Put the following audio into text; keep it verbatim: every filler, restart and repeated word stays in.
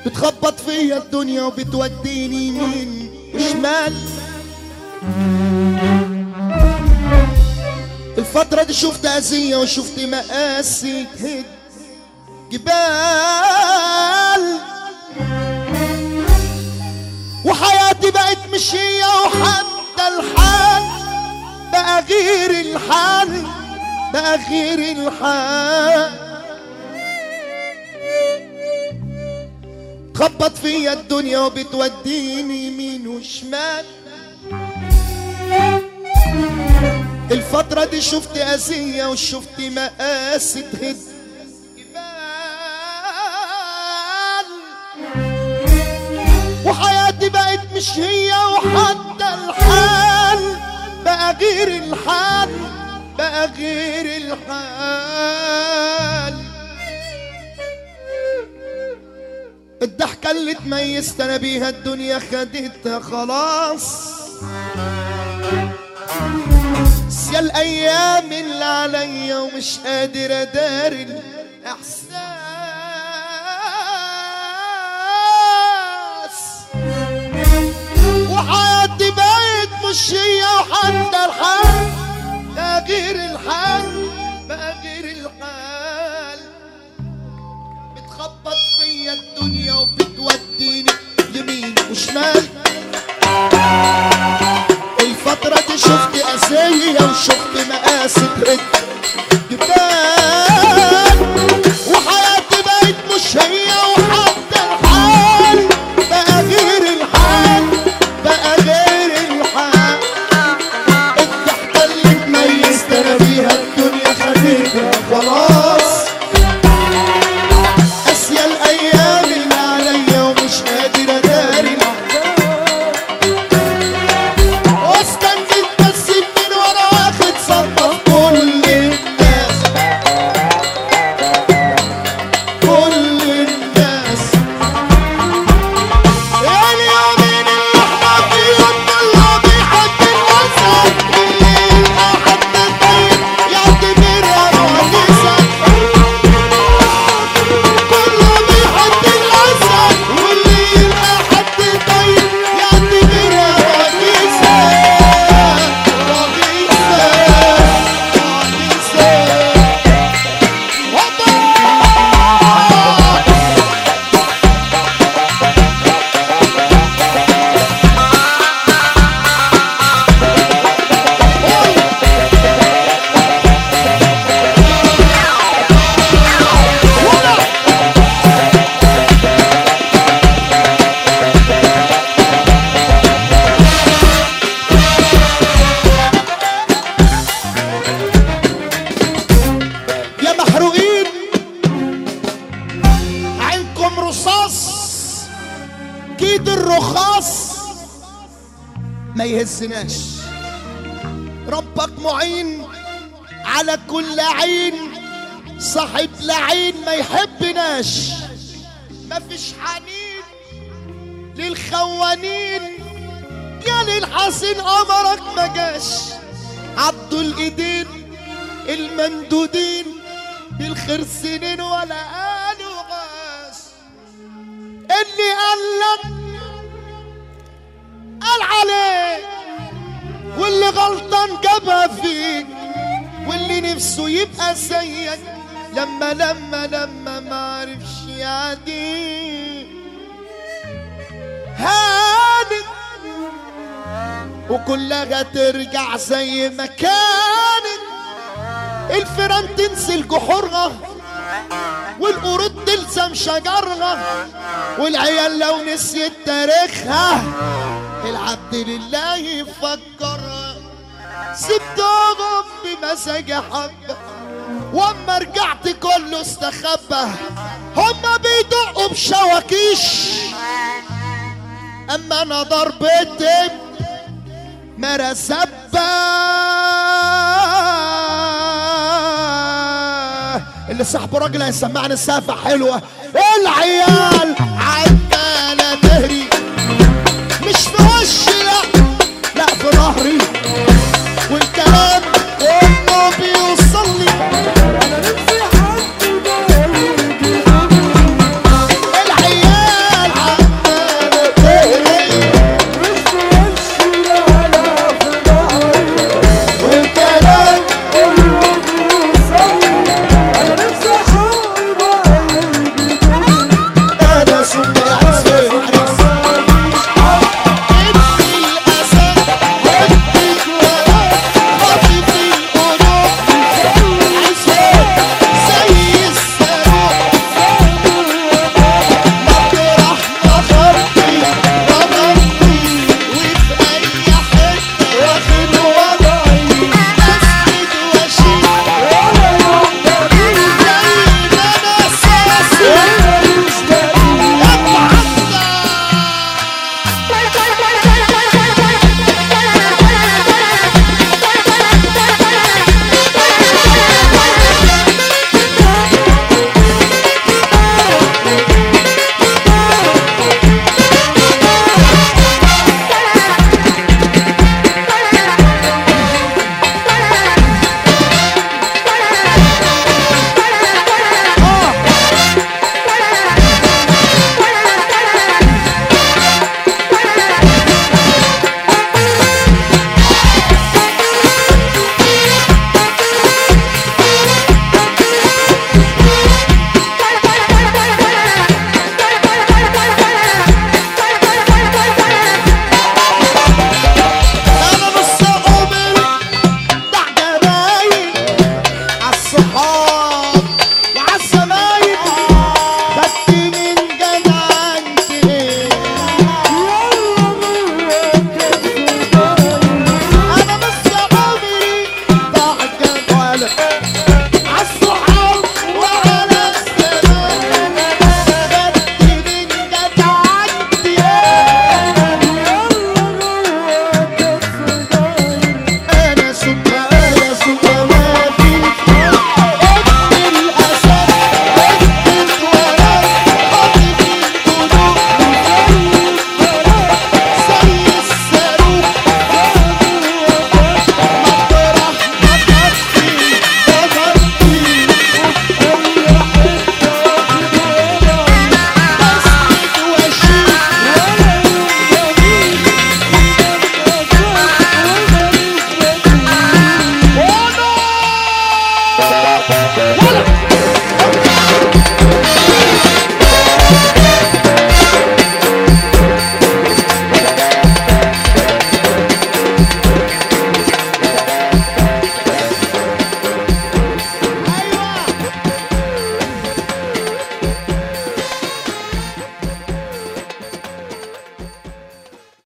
بتخبط فيا الدنيا وبتوديني يمين وشمال. الفترة دي شفت أذية وشفت مقاسي تهد جبال، وحياتي بقت مش هي وحتى الحال بقى غير الحال، بقى غير الحال. تخبط فيا الدنيا وبتوديني يمين وشمال. الفترة دي شفت أذية وشفت مقاسي تهد جبال، وحياتي بقت مش هي وحتى الحال بقى غير الحال، بقى غير الحال. الضحكة اللي تميزت انا بيها الدنيا خدتها خلاص، يا الايام اللي عليا ومش قادر اداري الاحساس. وحياتي بقت مش هي وحتى الحال بقى غير الحال، بقى غير الحال. بتخبط فيا الدنيا وبتوديني يمين وشمال. الفترة دي شفت أذية وشفت مقاسي تهد جبال، وحياتي بقت مش هي وحتى الحال بقى غير الحال، بقى غير الحال. الضحكة اللي تميزت أنا بيها الدنيا خدتها خلاص، قاسية الأيام اللي عليا ومش قادر أداري. اكيد الرخاص ما يهزناش، ربك معين على كل عين، صاحب لعين ما يحبناش. مفيش حنين للخوانين، يا للحسين امرك ما جاش. عضوا الايدين الممدودين بالخير سنين ولا قالوا غاش. اللي قالك قال عليك، واللي غلطان جابها فيك، واللي نفسه يبقى زيك لما لما لما معرفش يعديك. هانت وكلها ترجع زي ما كانت، الفيران تنزل جحورها والقرود تلزم شجرها، والعيال لو نسيت تاريخها العبد لله يفكرها. سبتهم بمزاج حبة واما رجعت كله استخبى، هما بيدقوا بشواكيش اما انا ضربتي مرسبة. اللي صاحبه راجل هيسمعني السقفة حلوة. العيال